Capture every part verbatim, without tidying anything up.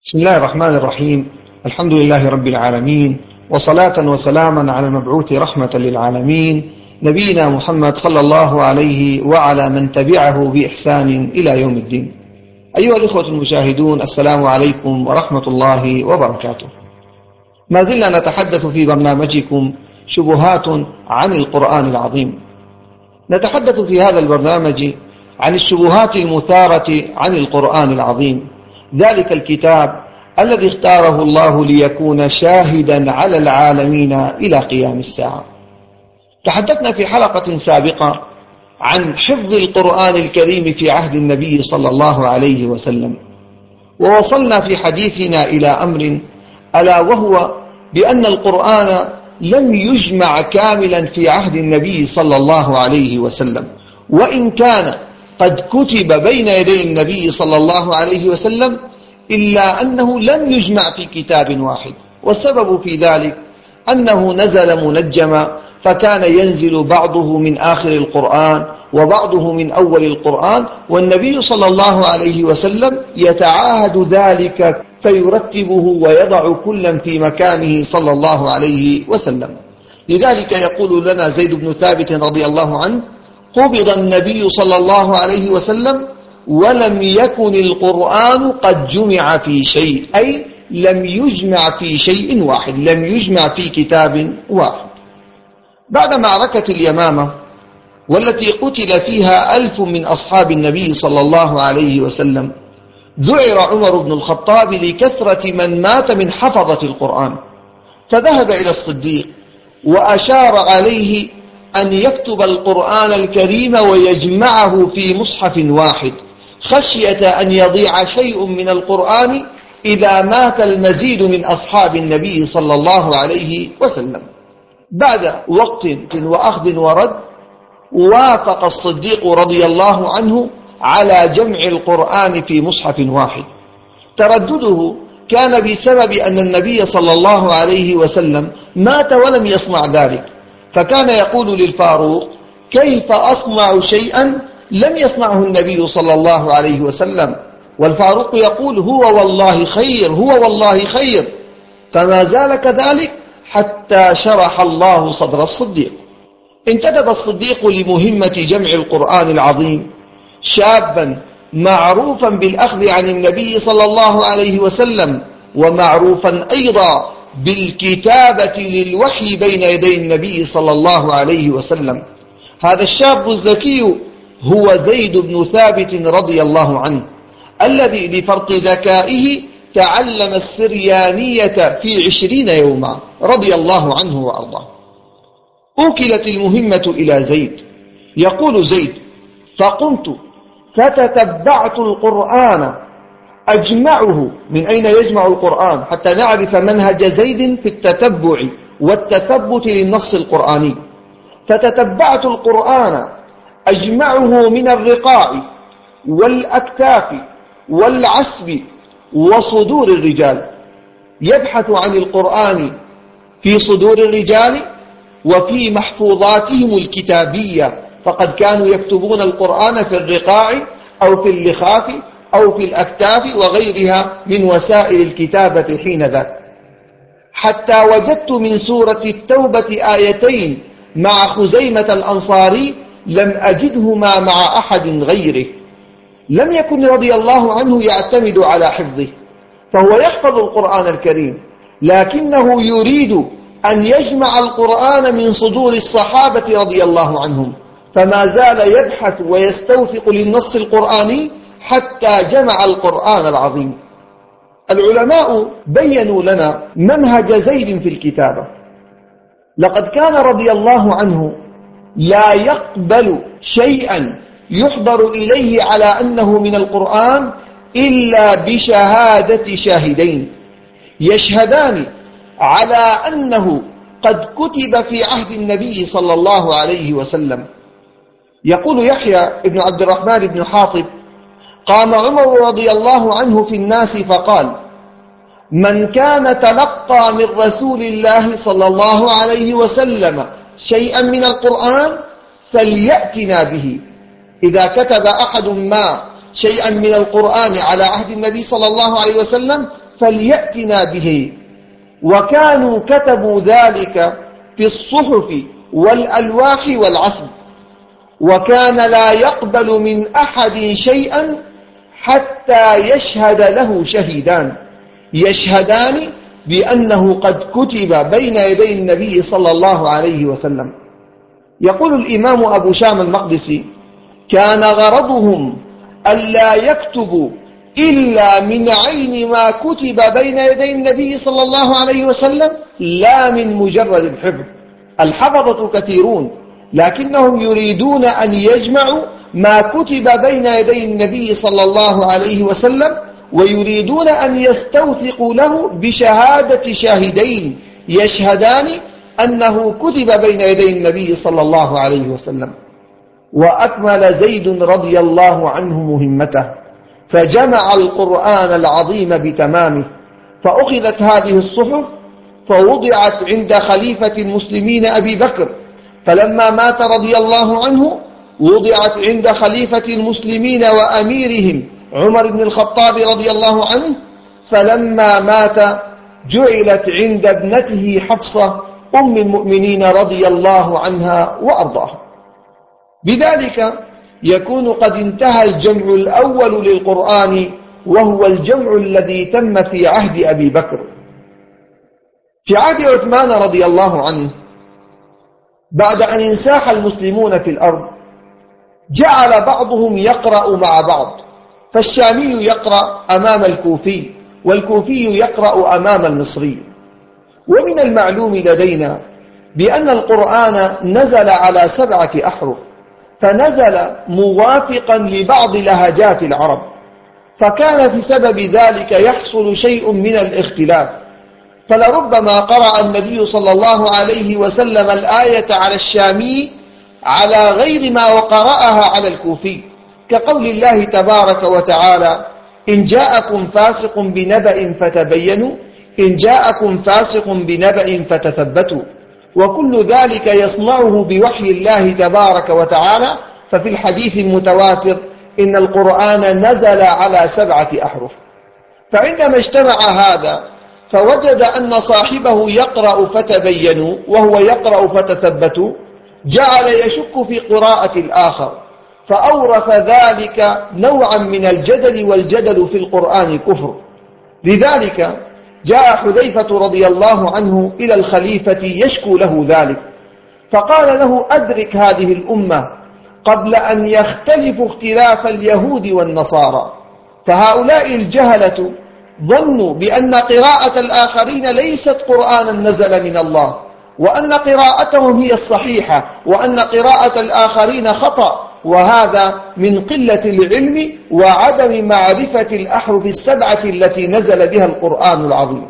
بسم الله الرحمن الرحيم. الحمد لله رب العالمين، وصلاة وسلاما على المبعوث رحمة للعالمين نبينا محمد صلى الله عليه وعلى من تبعه بإحسان إلى يوم الدين. أيها الإخوة المشاهدون، السلام عليكم ورحمة الله وبركاته. ما زلنا نتحدث في برنامجكم شبهات عن القرآن العظيم. نتحدث في هذا البرنامج عن الشبهات المثارة عن القرآن العظيم، ذلك الكتاب الذي اختاره الله ليكون شاهدا على العالمين إلى قيام الساعة. تحدثنا في حلقة سابقة عن حفظ القرآن الكريم في عهد النبي صلى الله عليه وسلم، ووصلنا في حديثنا إلى أمر ألا وهو بأن القرآن لم يجمع كاملا في عهد النبي صلى الله عليه وسلم، وإن كان قد كتب بين يدي النبي صلى الله عليه وسلم، إلا أنه لم يجمع في كتاب واحد. والسبب في ذلك أنه نزل منجما، فكان ينزل بعضه من آخر القرآن وبعضه من أول القرآن، والنبي صلى الله عليه وسلم يتعاهد ذلك فيرتبه ويضع كلا في مكانه صلى الله عليه وسلم. لذلك يقول لنا زيد بن ثابت رضي الله عنه: قبض النبي صلى الله عليه وسلم ولم يكن القرآن قد جمع في شيء، أي لم يجمع في شيء واحد، لم يجمع في كتاب واحد. بعد معركة اليمامة والتي قتل فيها ألف من أصحاب النبي صلى الله عليه وسلم، ذعر عمر بن الخطاب لكثرة من مات من حفظة القرآن، فذهب إلى الصديق وأشار عليه أن يكتب القرآن الكريم ويجمعه في مصحف واحد، خشية أن يضيع شيء من القرآن إذا مات المزيد من أصحاب النبي صلى الله عليه وسلم. بعد وقت وأخذ ورد، وافق الصديق رضي الله عنه على جمع القرآن في مصحف واحد. تردده كان بسبب أن النبي صلى الله عليه وسلم مات ولم يصنع ذلك، فكان يقول للفاروق: كيف أصنع شيئا لم يصنعه النبي صلى الله عليه وسلم؟ والفاروق يقول: هو والله خير، هو والله خير. فما زال كذلك حتى شرح الله صدر الصديق. انتدب الصديق لمهمة جمع القرآن العظيم شابا معروفا بالأخذ عن النبي صلى الله عليه وسلم، ومعروفا أيضا بالكتابة للوحي بين يدي النبي صلى الله عليه وسلم. هذا الشاب الذكي هو زيد بن ثابت رضي الله عنه، الذي لفرط ذكائه تعلم السريانية في عشرين يوما رضي الله عنه وأرضاه. أوكلت المهمة إلى زيد. يقول زيد: فقمت فتتبعت القرآن أجمعه. من أين يجمع القرآن؟ حتى نعرف منهج زيد في التتبع والتثبت للنص القرآني. فتتبعت القرآن أجمعه من الرقاع والأكتاف والعسب وصدور الرجال. يبحث عن القرآن في صدور الرجال وفي محفوظاتهم الكتابية، فقد كانوا يكتبون القرآن في الرقاع أو في اللخاف أو في الأكتاف وغيرها من وسائل الكتابة حين ذاك، حتى وجدت من سورة التوبة آيتين مع خزيمة الأنصاري لم أجدهما مع أحد غيره. لم يكن رضي الله عنه يعتمد على حفظه، فهو يحفظ القرآن الكريم، لكنه يريد أن يجمع القرآن من صدور الصحابة رضي الله عنهم، فما زال يبحث ويستوثق للنص القرآني حتى جمع القرآن العظيم. العلماء بيّنوا لنا منهج زيد في الكتابة. لقد كان رضي الله عنه لا يقبل شيئا يحضر إليه على أنه من القرآن إلا بشهادة شاهدين يشهدان على أنه قد كتب في عهد النبي صلى الله عليه وسلم. يقول يحيى بن عبد الرحمن بن حاطب: قام عمر رضي الله عنه في الناس فقال: من كان تلقى من رسول الله صلى الله عليه وسلم شيئا من القرآن فليأتنا به. إذا كتب أحد ما شيئا من القرآن على عهد النبي صلى الله عليه وسلم فليأتنا به. وكانوا كتبوا ذلك في الصحف والألواح والعصب. وكان لا يقبل من أحد شيئا حتى يشهد له شهيدان يشهدان بأنه قد كتب بين يدي النبي صلى الله عليه وسلم. يقول الإمام أبو شام المقدسي: كان غرضهم ألا يكتبوا إلا من عين ما كتب بين يدي النبي صلى الله عليه وسلم، لا من مجرد الحفظ. الحفظة كثيرون، لكنهم يريدون أن يجمعوا ما كتب بين يدي النبي صلى الله عليه وسلم، ويريدون أن يستوثقوا له بشهادة شاهدين يشهدان أنه كتب بين يدي النبي صلى الله عليه وسلم. وأكمل زيد رضي الله عنه مهمته، فجمع القرآن العظيم بتمامه. فأخذت هذه الصحف فوضعت عند خليفة المسلمين أبي بكر، فلما مات رضي الله عنه وضعت عند خليفة المسلمين وأميرهم عمر بن الخطاب رضي الله عنه، فلما مات جعلت عند ابنته حفصة أم المؤمنين رضي الله عنها وأرضاها. بذلك يكون قد انتهى الجمع الأول للقرآن، وهو الجمع الذي تم في عهد أبي بكر. في عهد عثمان رضي الله عنه، بعد أن انساح المسلمون في الأرض، جعل بعضهم يقرأ مع بعض، فالشامي يقرأ أمام الكوفي، والكوفي يقرأ أمام المصري. ومن المعلوم لدينا بأن القرآن نزل على سبعة أحرف، فنزل موافقا لبعض لهجات العرب، فكان في سبب ذلك يحصل شيء من الاختلاف. فلربما قرأ النبي صلى الله عليه وسلم الآية على الشامي على غير ما وقرأها على الكوفي، كقول الله تبارك وتعالى: إن جاءكم فاسق بنبأ فتبينوا إن جاءكم فاسق بنبأ فتثبتوا. وكل ذلك يصنعه بوحي الله تبارك وتعالى. ففي الحديث المتواتر إن القرآن نزل على سبعة أحرف. فعندما اجتمع هذا فوجد أن صاحبه يقرأ فتبينوا وهو يقرأ فتثبتوا، جعل يشك في قراءة الآخر، فأورث ذلك نوعا من الجدل، والجدل في القرآن كفر. لذلك جاء حذيفة رضي الله عنه إلى الخليفة يشكو له ذلك، فقال له: أدرك هذه الأمة قبل أن يختلفوا اختلاف اليهود والنصارى. فهؤلاء الجهلة ظنوا بأن قراءة الآخرين ليست قرآنا نزل من الله، وأن قراءتهم هي الصحيحة، وأن قراءة الآخرين خطأ، وهذا من قلة العلم وعدم معرفة الأحرف السبعة التي نزل بها القرآن العظيم.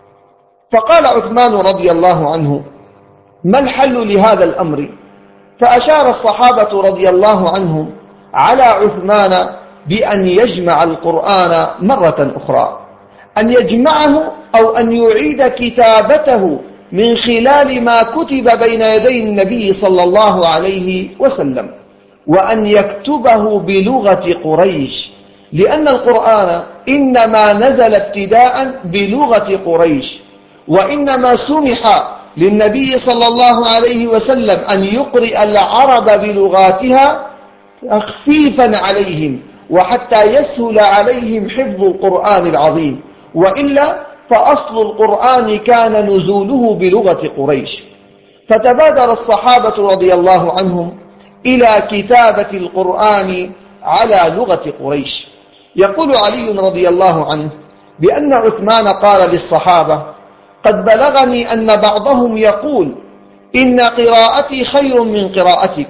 فقال عثمان رضي الله عنه: ما الحل لهذا الأمر؟ فأشار الصحابة رضي الله عنهم على عثمان بأن يجمع القرآن مرة أخرى، أن يجمعه أو أن يعيد كتابته من خلال ما كتب بين يدي النبي صلى الله عليه وسلم، وأن يكتبه بلغة قريش، لأن القرآن إنما نزل ابتداء بلغة قريش، وإنما سمح للنبي صلى الله عليه وسلم أن يقرئ العرب بلغاتها تخفيفا عليهم، وحتى يسهل عليهم حفظ القرآن العظيم، وإلا فأصل القرآن كان نزوله بلغة قريش. فتبادر الصحابة رضي الله عنهم إلى كتابة القرآن على لغة قريش. يقول علي رضي الله عنه بأن عثمان قال للصحابة: قد بلغني أن بعضهم يقول إن قراءتي خير من قراءتك،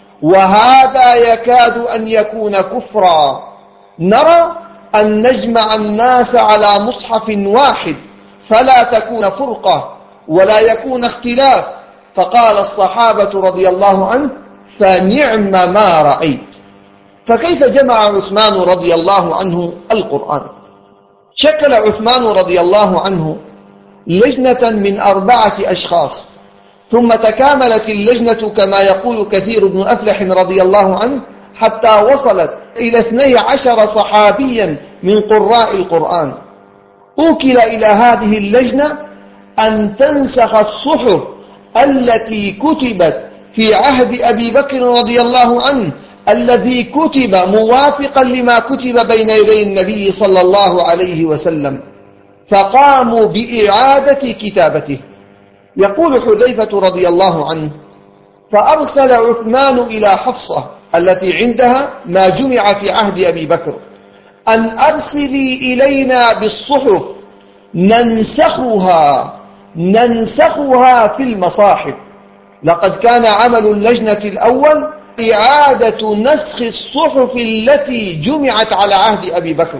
وهذا يكاد أن يكون كفرا. نرى أن نجمع الناس على مصحف واحد فلا تكون فرقة ولا يكون اختلاف. فقال الصحابة رضي الله عنه: فنعم ما رأيت. فكيف جمع عثمان رضي الله عنه القرآن؟ شكل عثمان رضي الله عنه لجنة من أربعة أشخاص، ثم تكاملت اللجنة كما يقول كثير بن أفلح رضي الله عنه حتى وصلت إلى اثني عشر صحابيا من قراء القرآن. أوكل إلى هذه اللجنة أن تنسخ الصحف التي كتبت في عهد أبي بكر رضي الله عنه الذي كتب موافقا لما كتب بين يدي النبي صلى الله عليه وسلم، فقاموا بإعادة كتابته. يقول حذيفة رضي الله عنه: فأرسل عثمان إلى حفصة التي عندها ما جمع في عهد أبي بكر أن أرسلي إلينا بالصحف ننسخها ننسخها في المصاحف. لقد كان عمل اللجنة الأول إعادة نسخ الصحف التي جمعت على عهد أبي بكر،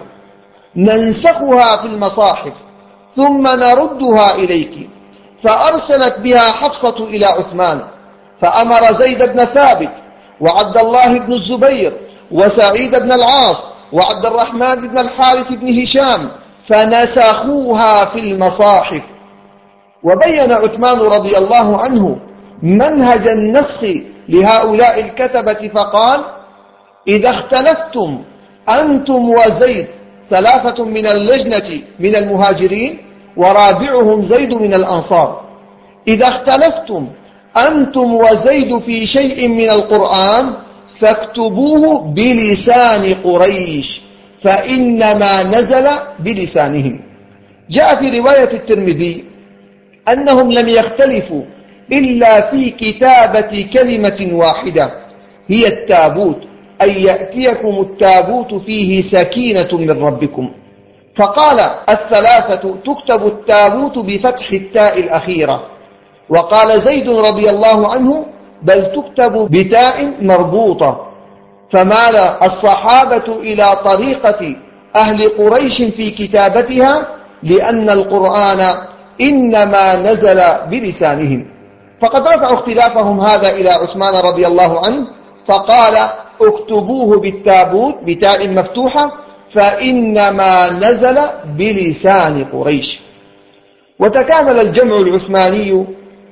ننسخها في المصاحف ثم نردها إليك. فأرسلت بها حفصة إلى عثمان، فأمر زيد بن ثابت وعبد الله بن الزبير وسعيد بن العاص وعبد الرحمن بن الحارث بن هشام فنسخوها في المصاحف. وبين عثمان رضي الله عنه منهج النسخ لهؤلاء الكتبة فقال: إذا اختلفتم أنتم وزيد، ثلاثة من اللجنة من المهاجرين ورابعهم زيد من الأنصار، إذا اختلفتم أنتم وزيد في شيء من القرآن فاكتبوه بلسان قريش فإنما نزل بلسانهم. جاء في رواية الترمذي أنهم لم يختلفوا إلا في كتابة كلمة واحدة هي التابوت، أي يأتيكم التابوت فيه سكينة من ربكم. فقال الثلاثة: تكتب التابوت بفتح التاء الأخيرة. وقال زيد رضي الله عنه: بل تكتب بتاء مربوطة. فمال الصحابة إلى طريقة أهل قريش في كتابتها لأن القرآن إنما نزل بلسانهم. فقد رفعوا اختلافهم هذا إلى عثمان رضي الله عنه فقال: اكتبوه بالتابوت بتاء مفتوحة فإنما نزل بلسان قريش. وتكامل الجمع العثماني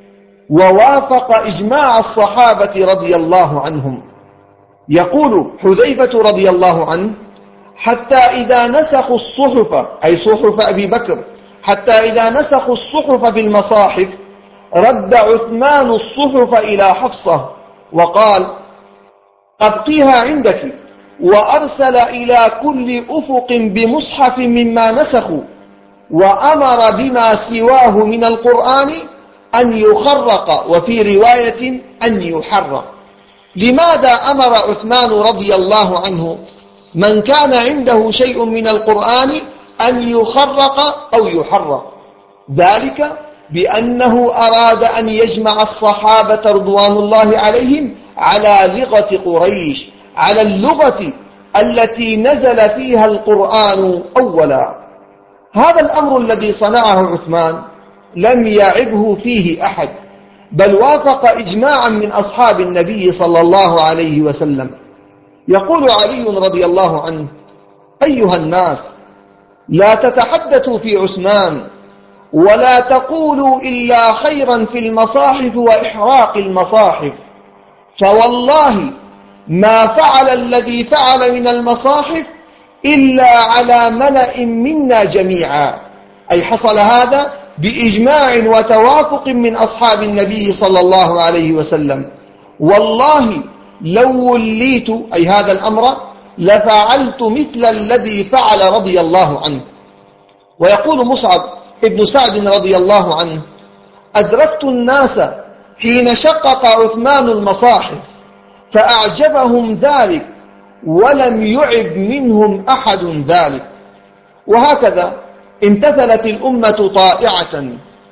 ووافق إجماع الصحابة رضي الله عنهم. يقول حذيفة رضي الله عنه: حتى إذا نسخوا الصحف، أي صحف أبي بكر، حتى إذا نسخوا الصحف في المصاحف رد عثمان الصحف إلى حفصة وقال: أبقيها عندك. وأرسل إلى كل أفق بمصحف مما نسخوا، وأمر بما سواه من القرآن أن يخرق، وفي رواية أن يحرق. لماذا أمر عثمان رضي الله عنه من كان عنده شيء من القرآن أن يخرق أو يحرق؟ ذلك بأنه أراد أن يجمع الصحابة رضوان الله عليهم على لغة قريش، على اللغة التي نزل فيها القرآن أولا. هذا الأمر الذي صنعه عثمان لم يعبه فيه أحد، بل وافق إجماعا من أصحاب النبي صلى الله عليه وسلم. يقول علي رضي الله عنه: أيها الناس، لا تتحدثوا في عثمان ولا تقولوا إلا خيرا في المصاحف وإحراق المصاحف، فوالله ما فعل الذي فعل من المصاحف إلا على ملأ منا جميعا. أي حصل هذا بإجماع وتوافق من أصحاب النبي صلى الله عليه وسلم. والله لو وليت، أي هذا الأمر، لفعلت مثل الذي فعل رضي الله عنه. ويقول مصعب ابن سعد رضي الله عنه: أدركت الناس حين شقق عثمان المصاحف فأعجبهم ذلك ولم يعب منهم أحد ذلك. وهكذا امتثلت الأمة طائعة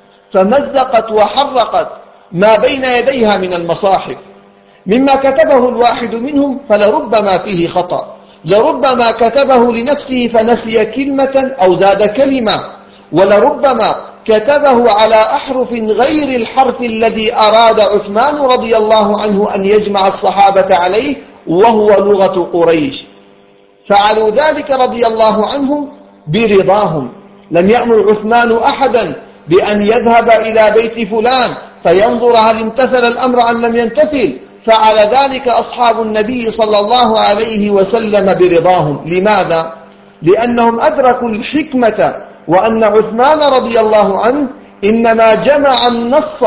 فمزقت وحرقت ما بين يديها من المصاحف، مما كتبه الواحد منهم فلربما فيه خطأ، لربما كتبه لنفسه فنسي كلمة أو زاد كلمة، ولربما كتبه على أحرف غير الحرف الذي أراد عثمان رضي الله عنه أن يجمع الصحابة عليه وهو لغة قريش. فعلوا ذلك رضي الله عنهم برضاهم. لم يأمر عثمان أحدا بأن يذهب إلى بيت فلان فينظر هل امتثل الأمر أم لم يمتثل. فعل ذلك أصحاب النبي صلى الله عليه وسلم برضاهم. لماذا؟ لأنهم أدركوا الحكمة وأن عثمان رضي الله عنه إنما جمع النص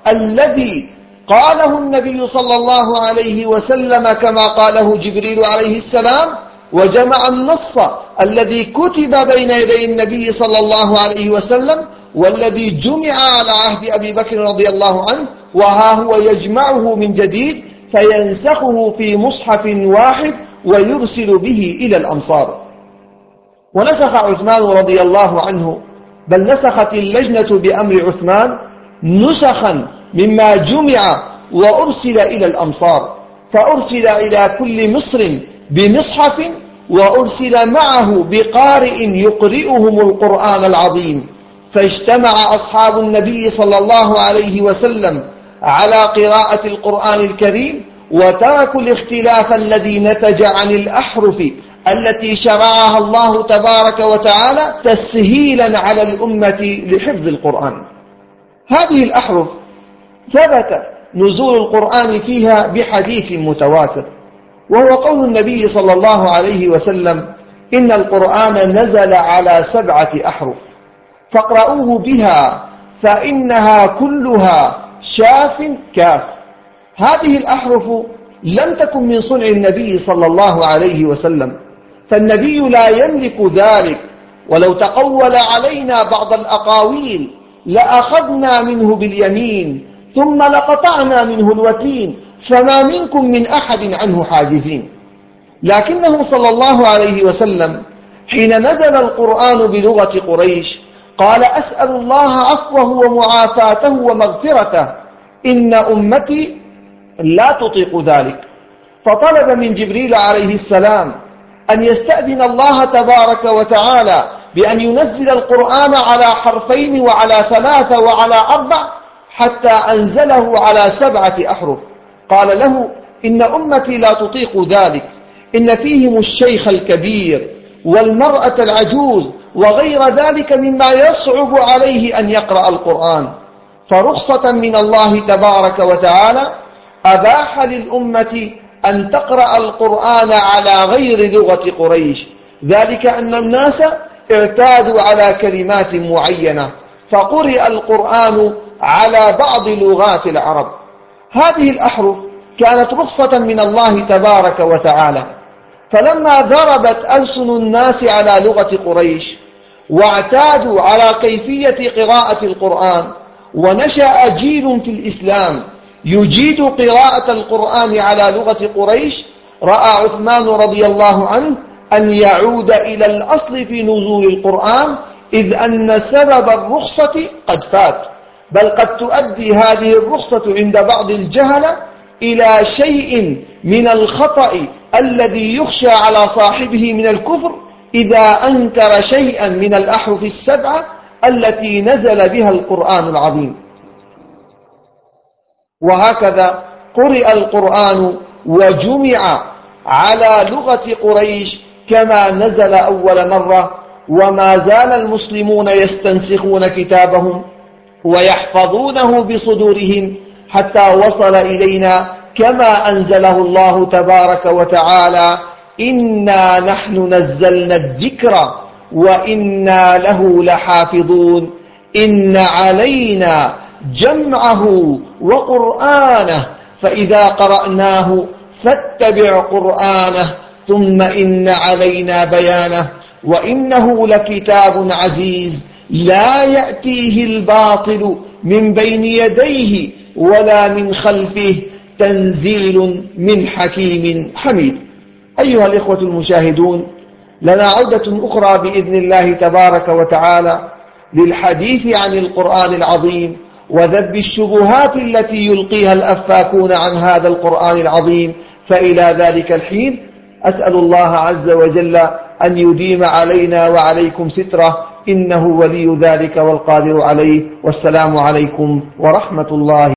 الذي قاله النبي صلى الله عليه وسلم كما قاله جبريل عليه السلام، وجمع النص الذي كتب بين يدي النبي صلى الله عليه وسلم والذي جمع على عهد أبي بكر رضي الله عنه، وها هو يجمعه من جديد فينسخه في مصحف واحد ويرسل به إلى الأمصار. ونسخ عثمان رضي الله عنه، بل نسخت اللجنة بأمر عثمان نسخا مما جمع وأرسل إلى الأمصار، فأرسل إلى كل مصر بمصحف، وأرسل معه بقارئ يقرئهم القرآن العظيم، فاجتمع أصحاب النبي صلى الله عليه وسلم على قراءة القرآن الكريم، وتركوا الاختلاف الذي نتج عن الأحرف التي شرعها الله تبارك وتعالى تسهيلا على الأمة لحفظ القرآن. هذه الأحرف ثبت نزول القرآن فيها بحديث متواتر، وهو قول النبي صلى الله عليه وسلم: إن القرآن نزل على سبعة أحرف فاقرؤوه بها فإنها كلها شاف كاف. هذه الأحرف لم تكن من صنع النبي صلى الله عليه وسلم، فالنبي لا يملك ذلك، ولو تقول علينا بعض الأقاويل لأخذنا منه باليمين ثم لقطعنا منه الوتين، فما منكم من أحد عنه حاجزين. لكنه صلى الله عليه وسلم حين نزل القرآن بلغة قريش قال: أسأل الله عفوه ومعافاته ومغفرته، إن أمتي لا تطيق ذلك. فطلب من جبريل عليه السلام أن يستأذن الله تبارك وتعالى بأن ينزل القرآن على حرفين وعلى ثلاثة وعلى أربع، حتى أنزله على سبعة أحرف. قال له: إن أمتي لا تطيق ذلك، إن فيهم الشيخ الكبير والمرأة العجوز وغير ذلك مما يصعب عليه أن يقرأ القرآن. فرخصة من الله تبارك وتعالى أباح للأمة أن تقرأ القرآن على غير لغة قريش، ذلك أن الناس اعتادوا على كلمات معينة، فقرئ القرآن على بعض لغات العرب. هذه الأحرف كانت رخصة من الله تبارك وتعالى، فلما ضربت ألسن الناس على لغة قريش واعتادوا على كيفية قراءة القرآن، ونشأ جيل في الإسلام يجيد قراءة القرآن على لغة قريش، رأى عثمان رضي الله عنه أن يعود إلى الأصل في نزول القرآن، إذ أن سبب الرخصة قد فات، بل قد تؤدي هذه الرخصة عند بعض الجهلة إلى شيء من الخطأ الذي يخشى على صاحبه من الكفر إذا أنكر شيئا من الأحرف السبعة التي نزل بها القرآن العظيم. وهكذا قرئ القرآن وجمع على لغة قريش كما نزل أول مرة، وما زال المسلمون يستنسخون كتابهم ويحفظونه بصدورهم حتى وصل إلينا كما أنزله الله تبارك وتعالى: إنا نحن نزلنا الذكر وإنا له لحافظون، إن علينا جمعه وقرآنه فإذا قرأناه فاتبع قرآنه ثم إن علينا بيانه، وإنه لكتاب عزيز لا يأتيه الباطل من بين يديه ولا من خلفه، تنزيل من حكيم حميد. أيها الإخوة المشاهدون، لنا عودة أخرى بإذن الله تبارك وتعالى للحديث عن القرآن العظيم وذب الشبهات التي يلقيها الأفاكون عن هذا القرآن العظيم. فإلى ذلك الحين أسأل الله عز وجل أن يديم علينا وعليكم ستره، إنه ولي ذلك والقادر عليه. والسلام عليكم ورحمة الله.